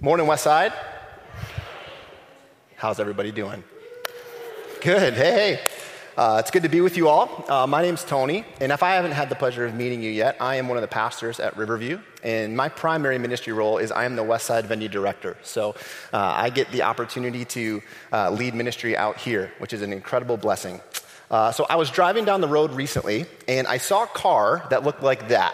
Morning, Westside. How's everybody doing? Good. Hey. It's good to be with you all. My name's Tony, and if I haven't had the pleasure of meeting you yet, I am one of the pastors at Riverview, and my primary ministry role is I am the Westside Venue Director. So I get the opportunity to lead ministry out here, which is an incredible blessing. So I was driving down the road recently, and I saw a car that looked like that.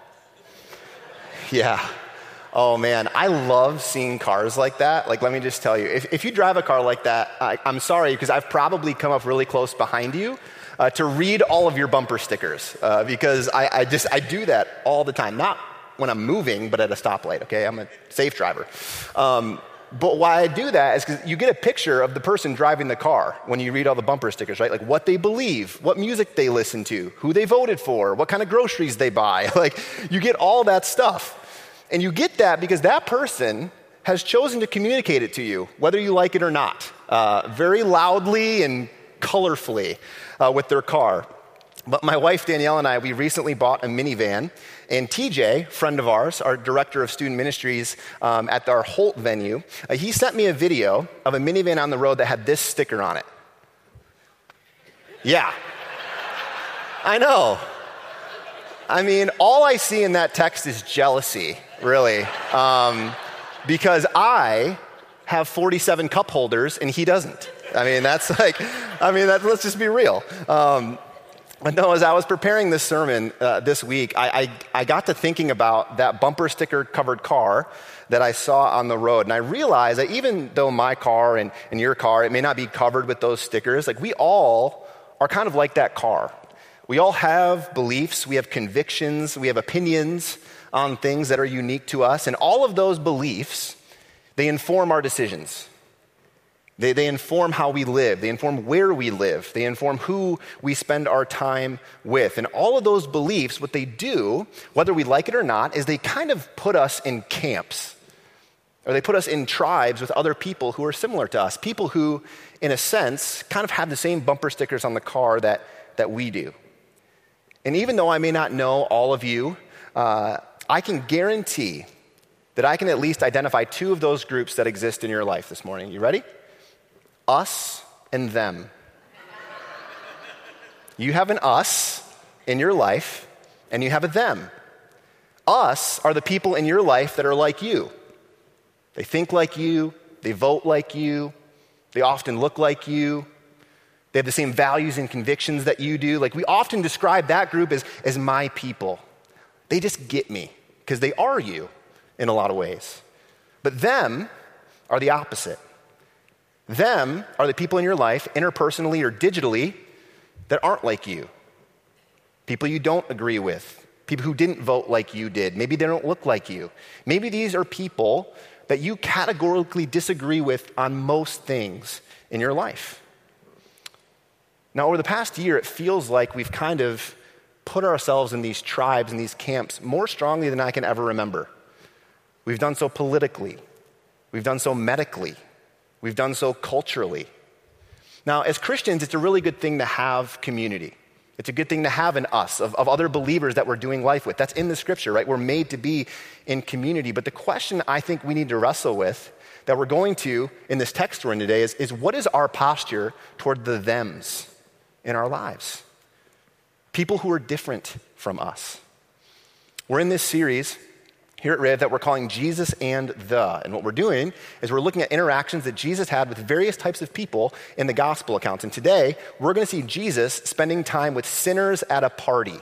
Yeah. Oh man, I love seeing cars like that. Like, let me just tell you, if you drive a car like that, I'm sorry, because I've probably come up really close behind you to read all of your bumper stickers, because I do that all the time. Not when I'm moving, but at a stoplight, okay? I'm a safe driver. But why I do that is because you get a picture of the person driving the car when you read all the bumper stickers, right? Like what they believe, what music they listen to, who they voted for, what kind of groceries they buy. Like, you get all that stuff. And you get that because that person has chosen to communicate it to you, whether you like it or not, very loudly and colorfully with their car. But my wife, Danielle, and I, we recently bought a minivan, and TJ, friend of ours, our director of student ministries at our Holt venue, he sent me a video of a minivan on the road that had this sticker on it. Yeah, I know. I mean, all I see in that text is jealousy, really, because I have 47 cup holders and he doesn't. Let's just be real. But no, as I was preparing this sermon this week, I got to thinking about that bumper sticker covered car that I saw on the road. And I realized that even though my car and your car, it may not be covered with those stickers, like we all are kind of like that car. We all have beliefs, we have convictions, we have opinions on things that are unique to us, and all of those beliefs, they inform our decisions. They inform how we live, they inform where we live, they inform who we spend our time with. And all of those beliefs, what they do, whether we like it or not, is they kind of put us in camps, or they put us in tribes with other people who are similar to us, people who, in a sense, kind of have the same bumper stickers on the car that we do. And even though I may not know all of you, I can guarantee that I can at least identify two of those groups that exist in your life this morning. You ready? Us and them. You have an us in your life, and you have a them. Us are the people in your life that are like you. They think like you, they vote like you, they often look like you. They have the same values and convictions that you do. Like, we often describe that group as my people. They just get me because they are you in a lot of ways. But them are the opposite. Them are the people in your life, interpersonally or digitally, that aren't like you. People you don't agree with. People who didn't vote like you did. Maybe they don't look like you. Maybe these are people that you categorically disagree with on most things in your life. Now, over the past year, it feels like we've kind of put ourselves in these tribes and these camps more strongly than I can ever remember. We've done so politically. We've done so medically. We've done so culturally. Now, as Christians, it's a really good thing to have community. It's a good thing to have an us of other believers that we're doing life with. That's in the scripture, right? We're made to be in community. But the question I think we need to wrestle with, that we're going to in this text we're in today, is what is our posture toward the thems in our lives? People who are different from us. We're in this series here at Riv that we're calling Jesus and the. And what we're doing is we're looking at interactions that Jesus had with various types of people in the gospel accounts. And today, we're going to see Jesus spending time with sinners at a party.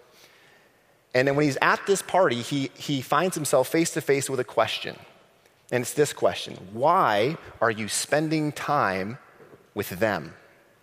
And then when he's at this party, he finds himself face to face with a question. And it's this question: why are you spending time with them?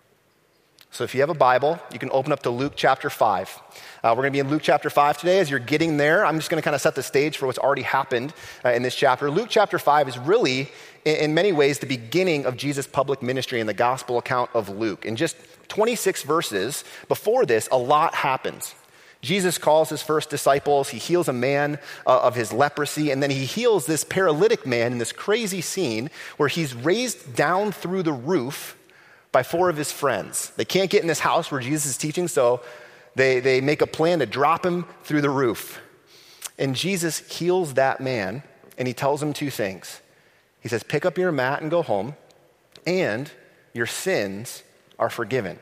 So if you have a Bible, you can open up to Luke chapter 5. We're going to be in Luke chapter 5 today. As you're getting there, I'm just going to kind of set the stage for what's already happened in this chapter. Luke chapter 5 is really, in many ways, the beginning of Jesus' public ministry in the gospel account of Luke. In just 26 verses before this, a lot happens. Jesus calls his first disciples. He heals a man of his leprosy, and then he heals this paralytic man in this crazy scene where he's raised down through the roof by 4 of his friends. They can't get in this house where Jesus is teaching, so they make a plan to drop him through the roof. And Jesus heals that man, and he tells him 2 things. He says, pick up your mat and go home, and your sins are forgiven.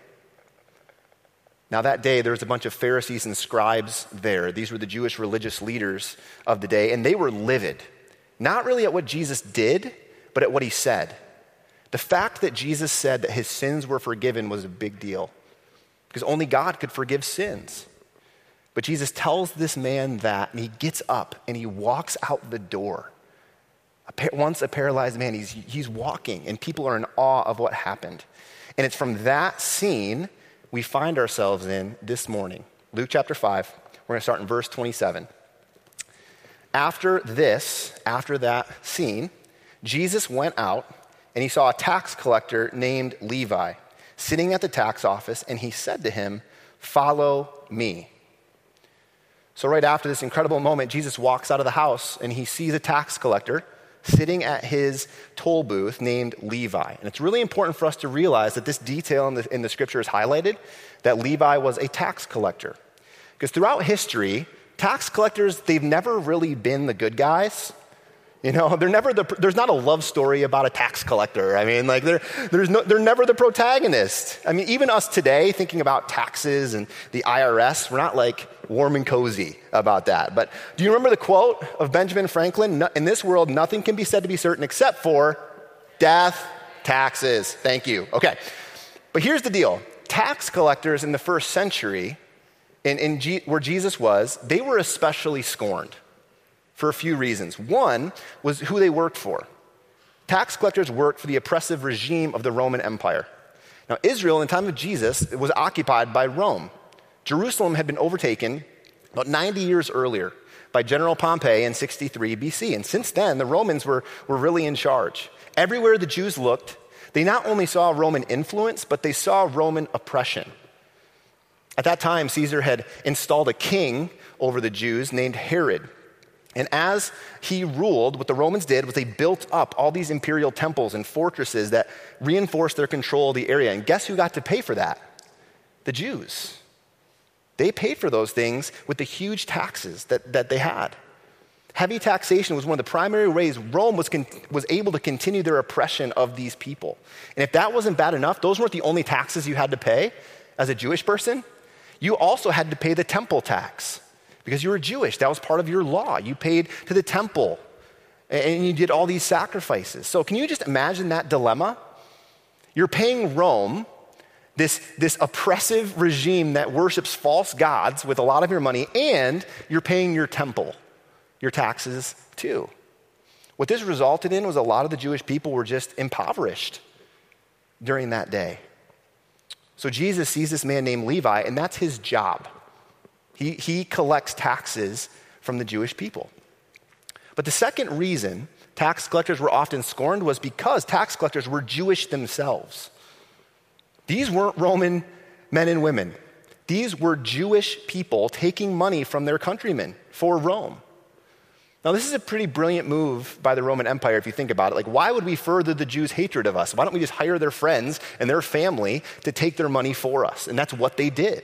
Now that day, there was a bunch of Pharisees and scribes there. These were the Jewish religious leaders of the day, and they were livid. Not really at what Jesus did, but at what he said. The fact that Jesus said that his sins were forgiven was a big deal, because only God could forgive sins. But Jesus tells this man that, and he gets up and he walks out the door. Once a paralyzed man, he's walking, and people are in awe of what happened. And it's from that scene we find ourselves in this morning. Luke chapter 5, we're going to start in verse 27. After that scene, Jesus went out and he saw a tax collector named Levi sitting at the tax office, and he said to him, "Follow me." So right after this incredible moment, Jesus walks out of the house and he sees a tax collector sitting at his toll booth named Levi. And it's really important for us to realize that this detail in the scripture is highlighted, that Levi was a tax collector. Because throughout history, tax collectors, they've never really been the good guys. You know, there's not a love story about a tax collector. I mean, like they're never the protagonist. I mean, even us today, thinking about taxes and the IRS, we're not like warm and cozy about that. But do you remember the quote of Benjamin Franklin? In this world, nothing can be said to be certain except for death, taxes. Thank you. Okay. But here's the deal. Tax collectors in the first century, where Jesus was, they were especially scorned for a few reasons. One was who they worked for. Tax collectors worked for the oppressive regime of the Roman Empire. Now, Israel, in the time of Jesus, was occupied by Rome. Jerusalem had been overtaken about 90 years earlier by General Pompey in 63 BC. And since then, the Romans were really in charge. Everywhere the Jews looked, they not only saw Roman influence, but they saw Roman oppression. At that time, Caesar had installed a king over the Jews named Herod. And as he ruled, what the Romans did was they built up all these imperial temples and fortresses that reinforced their control of the area. And guess who got to pay for that? The Jews. They paid for those things with the huge taxes that they had. Heavy taxation was one of the primary ways Rome was able to continue their oppression of these people. And if that wasn't bad enough, those weren't the only taxes you had to pay as a Jewish person. You also had to pay the temple tax. Because you were Jewish, that was part of your law. You paid to the temple, and you did all these sacrifices. So can you just imagine that dilemma? You're paying Rome, this oppressive regime that worships false gods with a lot of your money, and you're paying your temple, your taxes too. What this resulted in was a lot of the Jewish people were just impoverished during that day. So Jesus sees this man named Levi, and that's his job. He collects taxes from the Jewish people. But the second reason tax collectors were often scorned was because tax collectors were Jewish themselves. These weren't Roman men and women. These were Jewish people taking money from their countrymen for Rome. Now, this is a pretty brilliant move by the Roman Empire if you think about it. Like, why would we further the Jews' hatred of us? Why don't we just hire their friends and their family to take their money for us? And that's what they did.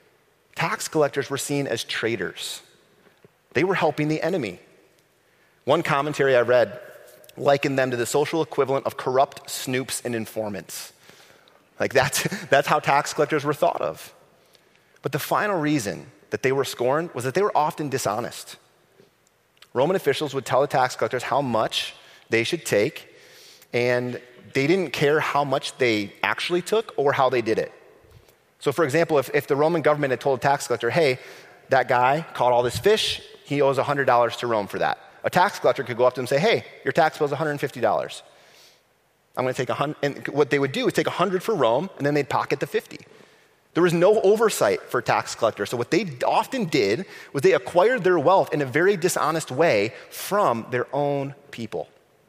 Tax collectors were seen as traitors. They were helping the enemy. One commentary I read likened them to the social equivalent of corrupt snoops and informants. Like that's how tax collectors were thought of. But the final reason that they were scorned was that they were often dishonest. Roman officials would tell the tax collectors how much they should take, and they didn't care how much they actually took or how they did it. So for example, if the Roman government had told a tax collector, hey, that guy caught all this fish, he owes $100 to Rome for that. A tax collector could go up to him and say, hey, your tax bill is $150. I'm going to take $100, and what they would do is take $100 for Rome, and then they'd pocket the $50. There was no oversight for tax collectors. So what they often did was they acquired their wealth in a very dishonest way from their own people.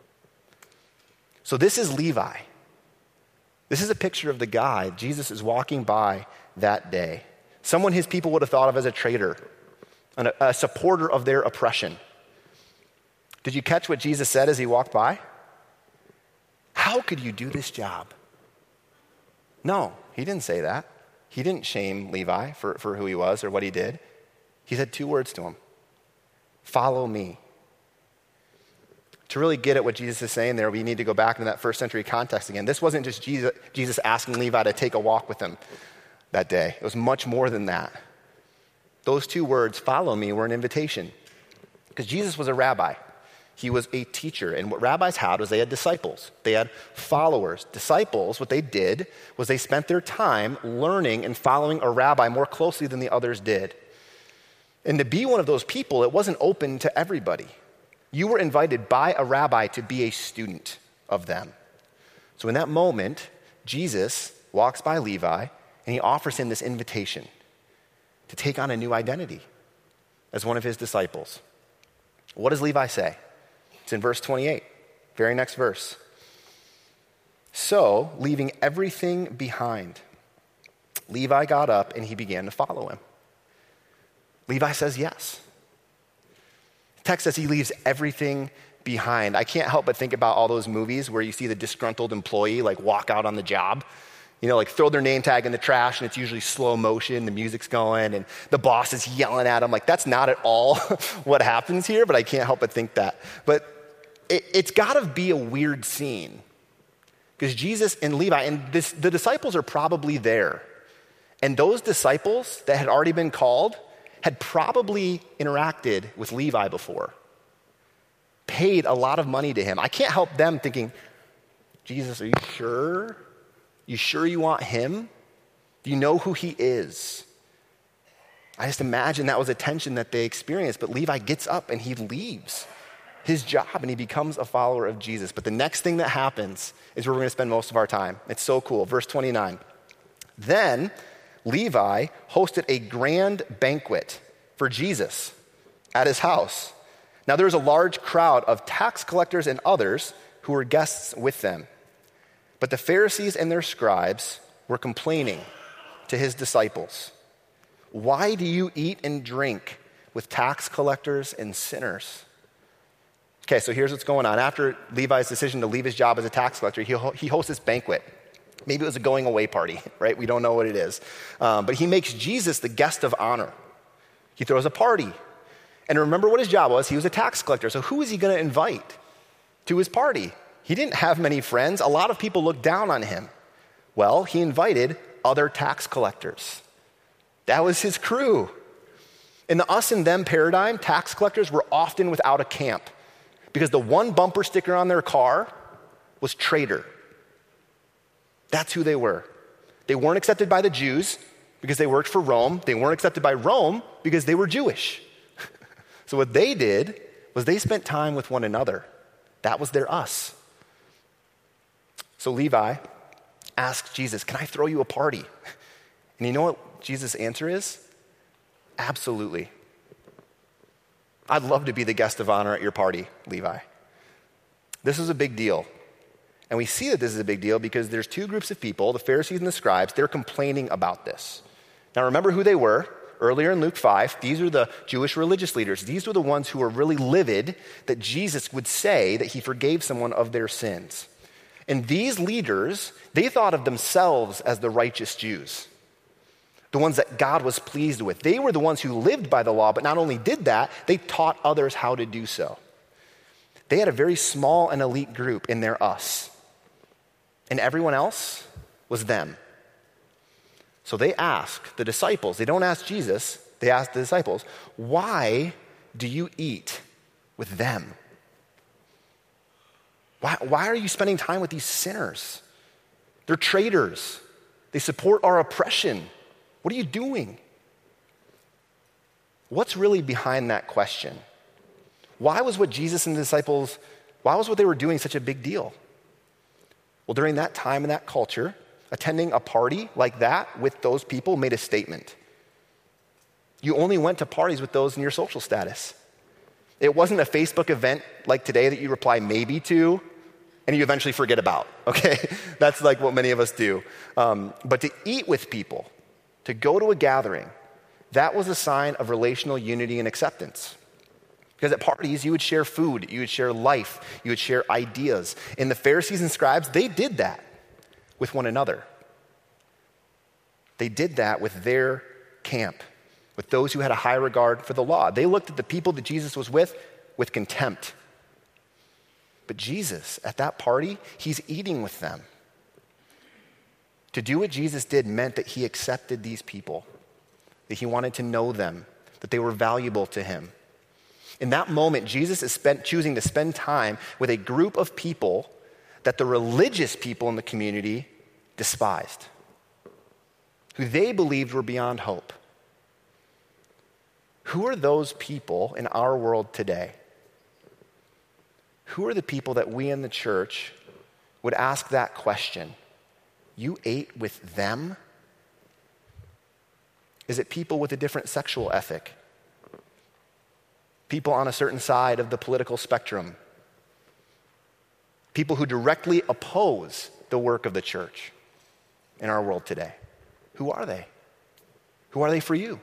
So this is Levi. This is a picture of the guy Jesus is walking by that day. Someone his people would have thought of as a traitor, a supporter of their oppression. Did you catch what Jesus said as he walked by? How could you do this job? No, he didn't say that. He didn't shame Levi for who he was or what he did. He said two words to him. Follow me. To really get at what Jesus is saying there, we need to go back into that first century context again. This wasn't just Jesus asking Levi to take a walk with him that day. It was much more than that. Those two words, follow me, were an invitation. Because Jesus was a rabbi. He was a teacher. And what rabbis had was they had disciples. They had followers. Disciples, what they did was they spent their time learning and following a rabbi more closely than the others did. And to be one of those people, it wasn't open to everybody. You were invited by a rabbi to be a student of them. So in that moment, Jesus walks by Levi and he offers him this invitation to take on a new identity as one of his disciples. What does Levi say? It's in verse 28, very next verse. So, leaving everything behind, Levi got up and he began to follow him. Levi says yes. The text says he leaves everything behind. I can't help but think about all those movies where you see the disgruntled employee like walk out on the job, like throw their name tag in the trash and it's usually slow motion, the music's going and the boss is yelling at them. Like that's not at all what happens here, but I can't help but think that. But it's gotta be a weird scene because Jesus and Levi and the disciples are probably there. And those disciples that had already been called had probably interacted with Levi before, paid a lot of money to him. I can't help them thinking, Jesus, are you sure? You sure you want him? Do you know who he is? I just imagine that was a tension that they experienced, but Levi gets up and he leaves his job and he becomes a follower of Jesus. But the next thing that happens is where we're gonna spend most of our time. It's so cool. Verse 29. Then Levi hosted a grand banquet for Jesus at his house. Now there was a large crowd of tax collectors and others who were guests with them. But the Pharisees and their scribes were complaining to his disciples, "Why do you eat and drink with tax collectors and sinners?" Okay, so here's what's going on. After Levi's decision to leave his job as a tax collector, he hosts this banquet. Maybe it was a going away party, right? We don't know what it is. But he makes Jesus the guest of honor. He throws a party. And remember what his job was. He was a tax collector. So who is he going to invite to his party? He didn't have many friends. A lot of people looked down on him. Well, he invited other tax collectors. That was his crew. In the us and them paradigm, tax collectors were often without a camp because the one bumper sticker on their car was traitor. That's who they were. They weren't accepted by the Jews because they worked for Rome. They weren't accepted by Rome because they were Jewish. So what they did was they spent time with one another. That was their us. So Levi asked Jesus, "Can I throw you a party?" And you know what Jesus' answer is? Absolutely. I'd love to be the guest of honor at your party, Levi. This is a big deal. And we see that this is a big deal because there's two groups of people, the Pharisees and the scribes, they're complaining about this. Now remember who they were. Earlier in Luke 5, these are the Jewish religious leaders. These were the ones who were really livid that Jesus would say that he forgave someone of their sins. And these leaders, they thought of themselves as the righteous Jews, the ones that God was pleased with. They were the ones who lived by the law, but not only did that, they taught others how to do so. They had a very small and elite group in their us. And everyone else was them. So they ask the disciples, they don't ask Jesus, they ask the disciples, "Why do you eat with them? Why are you spending time with these sinners? They're traitors. They support our oppression. What are you doing?" What's really behind that question? Why was what Jesus and the disciples, why was what they were doing such a big deal? Well, during that time and that culture, attending a party like that with those people made a statement. You only went to parties with those in your social status. It wasn't a Facebook event like today that you reply maybe to and you eventually forget about, okay? That's like what many of us do. But to eat with people, to go to a gathering, that was a sign of relational unity and acceptance. Because at parties, you would share food, you would share life, you would share ideas. And the Pharisees and scribes, they did that with one another. They did that with their camp, with those who had a high regard for the law. They looked at the people that Jesus was with contempt. But Jesus, at that party, he's eating with them. To do what Jesus did meant that he accepted these people, that he wanted to know them, that they were valuable to him. In that moment, Jesus is choosing to spend time with a group of people that the religious people in the community despised, who they believed were beyond hope. Who are those people in our world today? Who are the people that we in the church would ask that question? You ate with them? Is it people with a different sexual ethic? People on a certain side of the political spectrum? People who directly oppose the work of the church in our world today? Who are they? Who are they for you?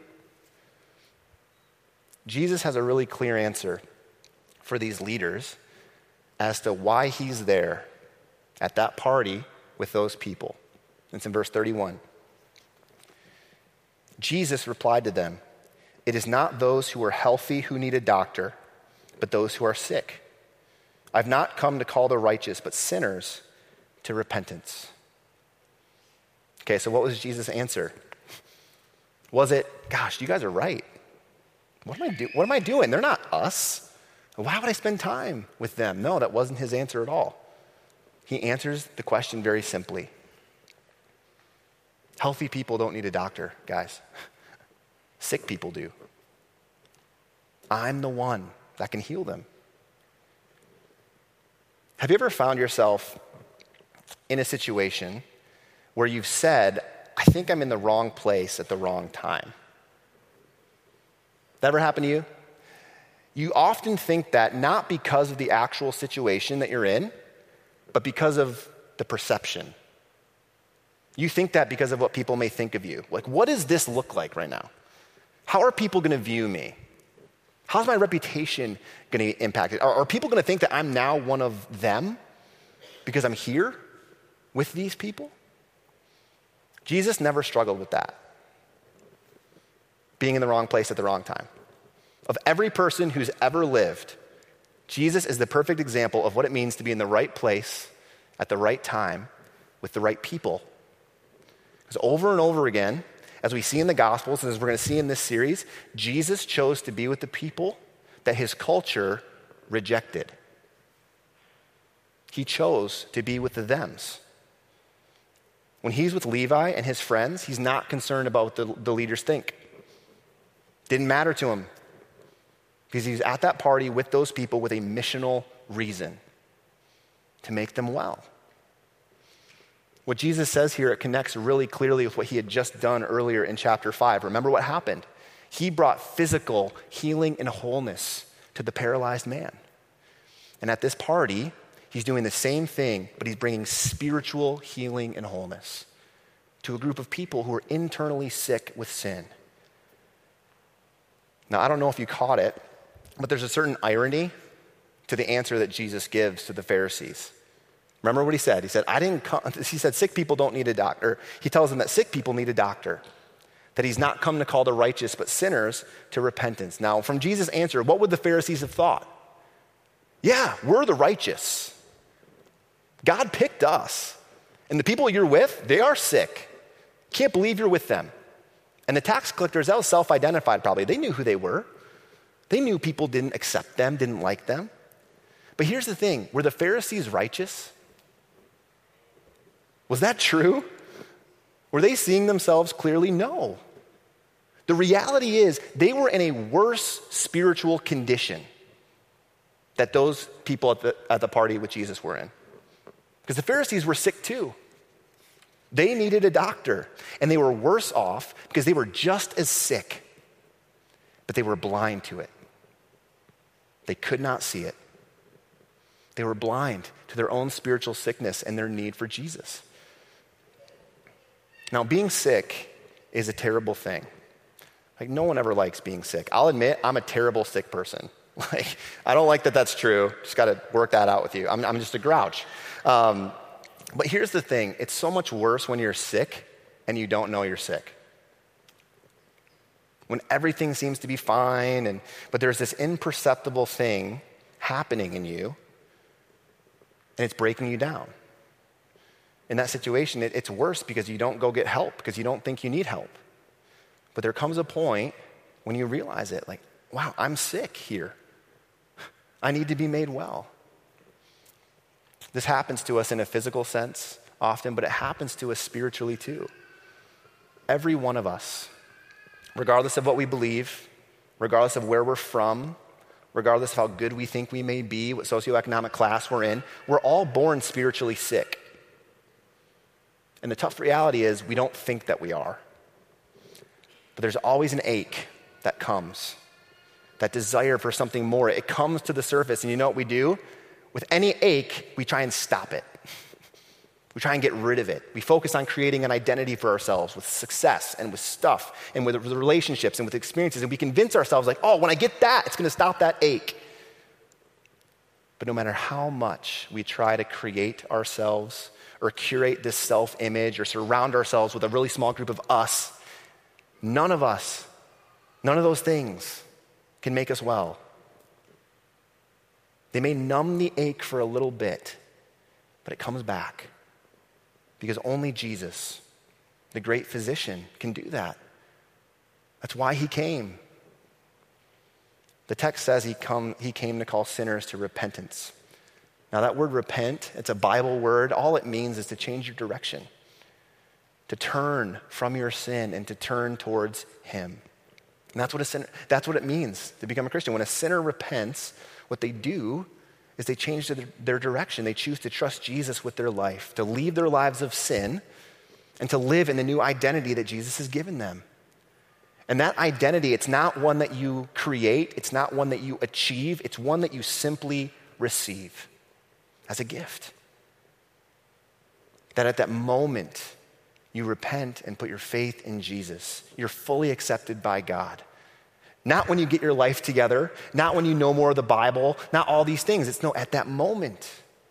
Jesus has a really clear answer for these leaders as to why he's there at that party with those people. It's in verse 31. Jesus replied to them, "It is not those who are healthy who need a doctor, but those who are sick. I've not come to call the righteous, but sinners to repentance." Okay, so what was Jesus' answer? Was it, gosh, you guys are right. What am I doing? They're not us. Why would I spend time with them? No, that wasn't his answer at all. He answers the question very simply. Healthy people don't need a doctor, guys. Sick people do. I'm the one that can heal them. Have you ever found yourself in a situation where you've said, I think I'm in the wrong place at the wrong time? That ever happened to you? You often think that not because of the actual situation that you're in, but because of the perception. You think that because of what people may think of you. Like, what does this look like right now? How are people going to view me? How's my reputation going to be impacted? Are people going to think that I'm now one of them because I'm here with these people? Jesus never struggled with that. Being in the wrong place at the wrong time. Of every person who's ever lived, Jesus is the perfect example of what it means to be in the right place at the right time with the right people. Because over and over again, as we see in the Gospels, and as we're going to see in this series, Jesus chose to be with the people that his culture rejected. He chose to be with the thems. When he's with Levi and his friends, he's not concerned about what the leaders think. Didn't matter to him. Because he's at that party with those people with a missional reason to make them well. What Jesus says here, it connects really clearly with what he had just done earlier in chapter 5. Remember what happened? He brought physical healing and wholeness to the paralyzed man. And at this party, he's doing the same thing, but he's bringing spiritual healing and wholeness to a group of people who are internally sick with sin. Now, I don't know if you caught it, but there's a certain irony to the answer that Jesus gives to the Pharisees. Remember what he said? He said, he said, sick people don't need a doctor. He tells them that sick people need a doctor, that he's not come to call the righteous, but sinners to repentance. Now, from Jesus' answer, what would the Pharisees have thought? Yeah, we're the righteous. God picked us. And the people you're with, they are sick. Can't believe you're with them. And the tax collectors, that was self-identified probably. They knew who they were. They knew people didn't accept them, didn't like them. But here's the thing, were the Pharisees righteous? Was that true? Were they seeing themselves clearly? No. The reality is they were in a worse spiritual condition that those people at the party with Jesus were in. Because the Pharisees were sick too. They needed a doctor, and they were worse off because they were just as sick, but they were blind to it. They could not see it. They were blind to their own spiritual sickness and their need for Jesus. Now, being sick is a terrible thing. Like, no one ever likes being sick. I'll admit, I'm a terrible sick person. Like, I don't like that that's true. Just got to work that out with you. I'm just a grouch. But here's the thing. It's so much worse when you're sick and you don't know you're sick. When everything seems to be fine, but there's this imperceptible thing happening in you and it's breaking you down. In that situation, it's worse because you don't go get help because you don't think you need help. But there comes a point when you realize it, like, wow, I'm sick here. I need to be made well. This happens to us in a physical sense often, but it happens to us spiritually too. Every one of us, regardless of what we believe, regardless of where we're from, regardless of how good we think we may be, what socioeconomic class we're in, we're all born spiritually sick. And the tough reality is we don't think that we are. But there's always an ache that comes, that desire for something more. It comes to the surface, and you know what we do? With any ache, we try and stop it. We try and get rid of it. We focus on creating an identity for ourselves with success and with stuff and with relationships and with experiences, and we convince ourselves like, oh, when I get that, it's going to stop that ache. But no matter how much we try to create ourselves or curate this self-image or surround ourselves with a really small group of us, none of those things can make us well. They may numb the ache for a little bit, but it comes back because only Jesus, the great physician, can do that. That's why he came. The text says he came to call sinners to repentance. Now that word repent, it's a Bible word. All it means is to change your direction, to turn from your sin and to turn towards him. And that's what it means to become a Christian. When a sinner repents, what they do is they change their direction. They choose to trust Jesus with their life, to leave their lives of sin and to live in the new identity that Jesus has given them. And that identity, it's not one that you create, it's not one that you achieve, it's one that you simply receive as a gift. That at that moment, you repent and put your faith in Jesus. You're fully accepted by God. Not when you get your life together, not when you know more of the Bible, not all these things. It's no, at that moment.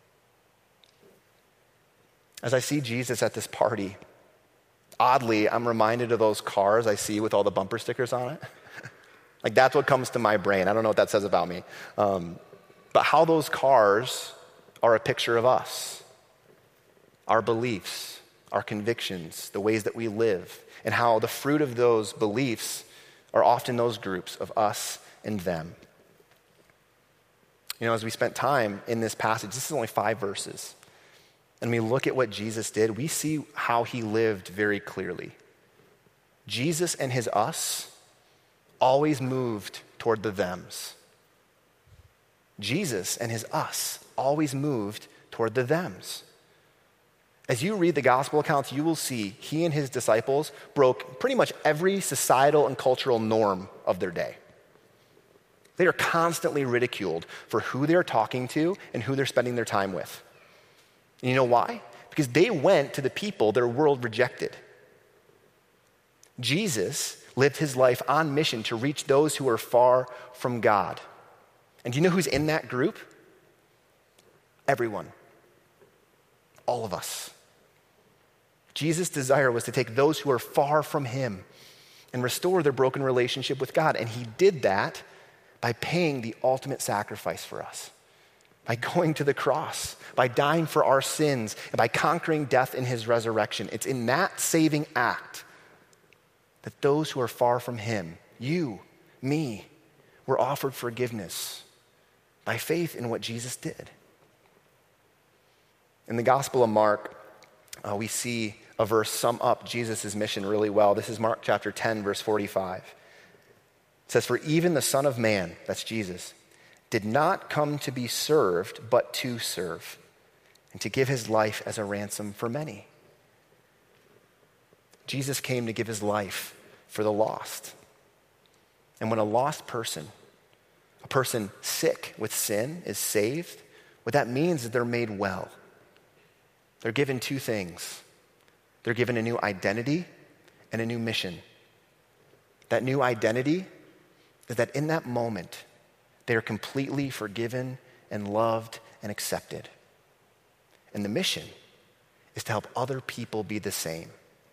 As I see Jesus at this party, oddly, I'm reminded of those cars I see with all the bumper stickers on it. Like that's what comes to my brain. I don't know what that says about me. But how those cars are a picture of us, our beliefs, our convictions, the ways that we live, and how the fruit of those beliefs are often those groups of us and them. You know, as we spent time in this passage, this is only 5 verses, and we look at what Jesus did, we see how he lived very clearly. Jesus and his us always moved toward the thems. Jesus and his us always moved toward the thems. As you read the gospel accounts, you will see he and his disciples broke pretty much every societal and cultural norm of their day. They are constantly ridiculed for who they're talking to and who they're spending their time with. And you know why? Because they went to the people their world rejected. Jesus lived his life on mission to reach those who are far from God. And do you know who's in that group? Everyone. All of us. Jesus' desire was to take those who are far from him and restore their broken relationship with God. And he did that by paying the ultimate sacrifice for us, by going to the cross, by dying for our sins, and by conquering death in his resurrection. It's in that saving act that those who are far from him, you, me, were offered forgiveness by faith in what Jesus did. In the Gospel of Mark, we see a verse sum up Jesus' mission really well. This is Mark chapter 10, verse 45. It says, "For even the Son of Man," that's Jesus, "did not come to be served, but to serve, and to give his life as a ransom for many." Jesus came to give his life for the lost. And when a lost person, a person sick with sin, is saved, what that means is they're made well. They're given 2 things. They're given a new identity and a new mission. That new identity is that in that moment, they are completely forgiven and loved and accepted. And the mission is to help other people be the same.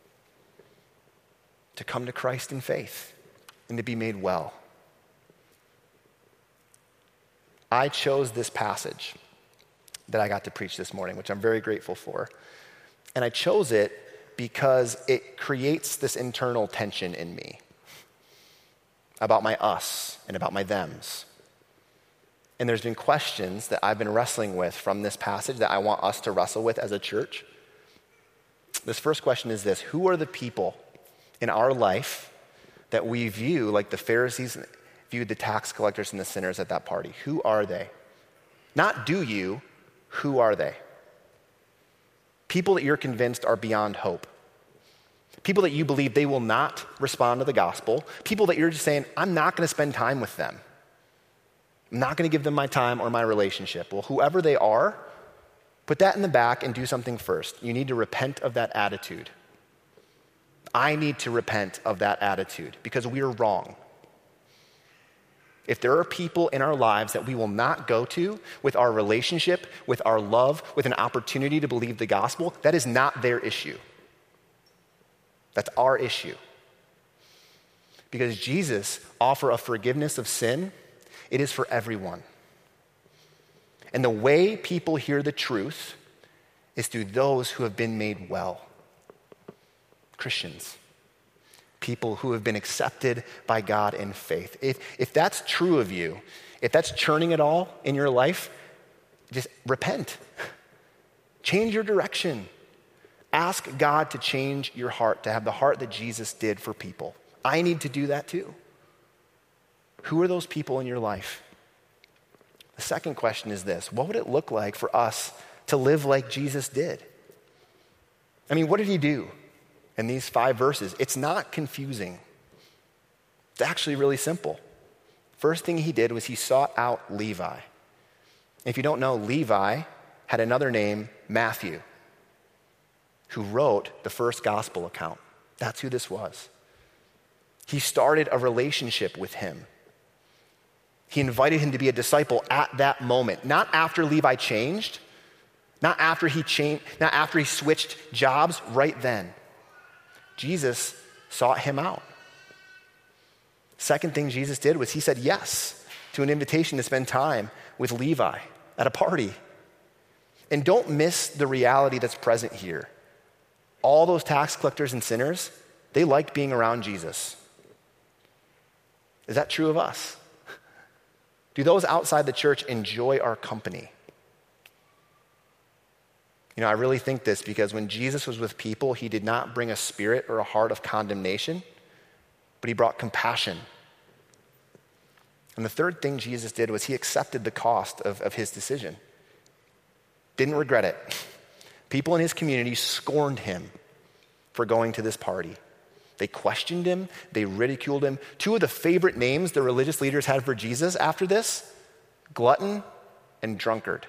To come to Christ in faith and to be made well. I chose this passage that I got to preach this morning, which I'm very grateful for. And I chose it because it creates this internal tension in me about my us and about my thems. And there's been questions that I've been wrestling with from this passage that I want us to wrestle with as a church. This first question is this: who are the people in our life that we view like the Pharisees viewed the tax collectors and the sinners at that party? Who are they? Not do you, who are they? People that you're convinced are beyond hope. People that you believe they will not respond to the gospel. People that you're just saying, I'm not going to spend time with them. I'm not going to give them my time or my relationship. Well, whoever they are, put that in the back and do something first. You need to repent of that attitude. I need to repent of that attitude because we are wrong. If there are people in our lives that we will not go to with our relationship, with our love, with an opportunity to believe the gospel, that is not their issue. That's our issue. Because Jesus offers a forgiveness of sin, it is for everyone. And the way people hear the truth is through those who have been made well. Christians. People who have been accepted by God in faith. If that's true of you, if that's churning it all in your life, just repent. Change your direction. Ask God to change your heart, to have the heart that Jesus did for people. I need to do that too. Who are those people in your life? The second question is this: what would it look like for us to live like Jesus did? I mean, what did he do in these 5 verses? It's not confusing. It's actually really simple. First thing he did was he sought out Levi. If you don't know, Levi had another name, Matthew, who wrote the first gospel account. That's who this was. He started a relationship with him. He invited him to be a disciple at that moment, not after Levi changed, not after he switched jobs, right then. Jesus sought him out. Second thing Jesus did was he said yes to an invitation to spend time with Levi at a party. And don't miss the reality that's present here. All those tax collectors and sinners, they liked being around Jesus. Is that true of us? Do those outside the church enjoy our company? You know, I really think this because when Jesus was with people, he did not bring a spirit or a heart of condemnation, but he brought compassion. And the third thing Jesus did was he accepted the cost of his decision. Didn't regret it. People in his community scorned him for going to this party. They questioned him. They ridiculed him. 2 of the favorite names the religious leaders had for Jesus after this: glutton and drunkard.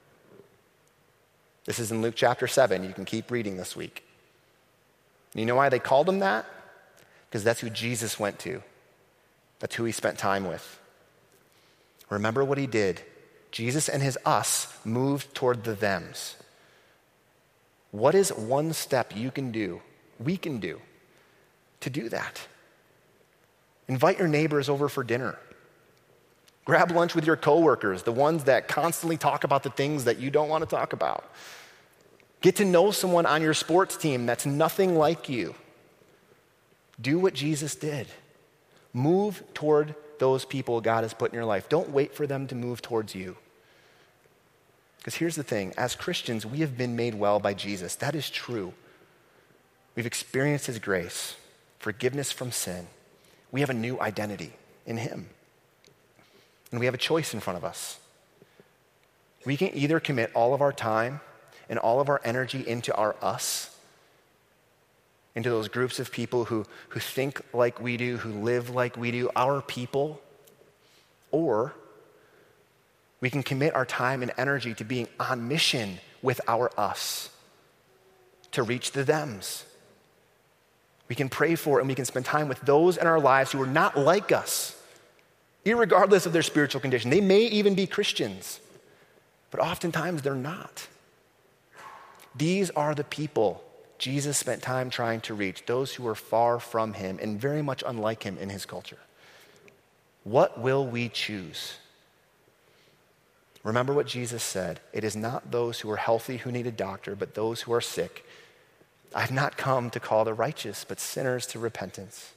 This is in Luke chapter 7. You can keep reading this week. And you know why they called him that? Because that's who Jesus went to. That's who he spent time with. Remember what he did. Jesus and his us moved toward the thems. What is one step you can do, we can do, to do that? Invite your neighbors over for dinner. Grab lunch with your coworkers, the ones that constantly talk about the things that you don't want to talk about. Get to know someone on your sports team that's nothing like you. Do what Jesus did. Move toward those people God has put in your life. Don't wait for them to move towards you. Because here's the thing, as Christians, we have been made well by Jesus. That is true. We've experienced his grace, forgiveness from sin. We have a new identity in him. And we have a choice in front of us. We can either commit all of our time and all of our energy into our us, into those groups of people who think like we do, who live like we do, our people, or we can commit our time and energy to being on mission with our us, to reach the thems. We can pray for and we can spend time with those in our lives who are not like us, irregardless of their spiritual condition. They may even be Christians, but oftentimes they're not. These are the people Jesus spent time trying to reach, those who are far from him and very much unlike him in his culture. What will we choose? Remember what Jesus said. It is not those who are healthy who need a doctor, but those who are sick. I've not come to call the righteous, but sinners to repentance.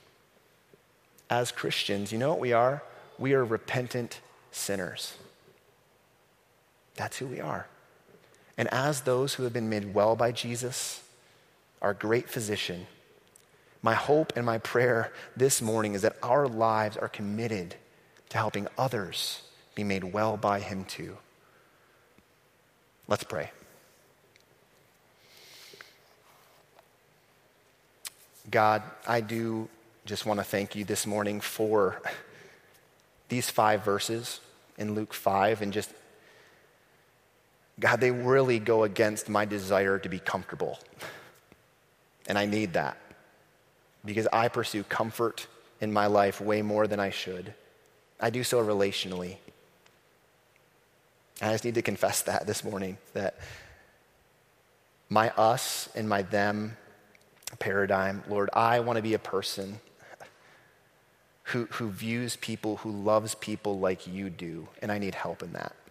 As Christians, you know what we are? We are repentant sinners. That's who we are. And as those who have been made well by Jesus, our great physician, my hope and my prayer this morning is that our lives are committed to helping others be made well by him too. Let's pray. God, I do just want to thank you this morning for these 5 verses in Luke 5, and just, God, they really go against my desire to be comfortable. And I need that because I pursue comfort in my life way more than I should. I do so relationally. I just need to confess that this morning, that my us and my them paradigm, Lord, I want to be a person who views people, who loves people like you do, and I need help in that.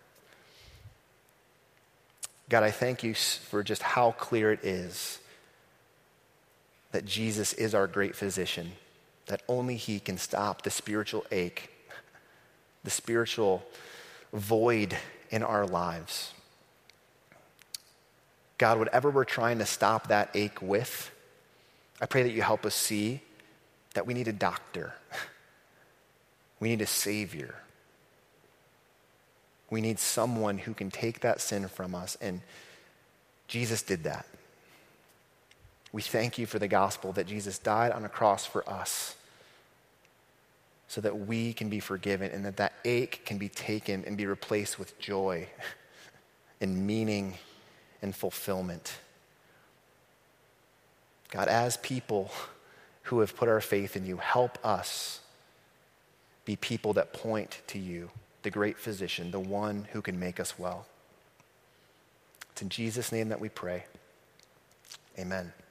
God, I thank you for just how clear it is that Jesus is our great physician, that only he can stop the spiritual ache, the spiritual void in our lives. God, whatever we're trying to stop that ache with, I pray that you help us see that we need a doctor. We need a savior. We need someone who can take that sin from us, and Jesus did that. We thank you for the gospel that Jesus died on a cross for us so that we can be forgiven and that ache can be taken and be replaced with joy and meaning and fulfillment. God, as people who have put our faith in you, help us be people that point to you, the great physician, the one who can make us well. It's in Jesus' name that we pray. Amen.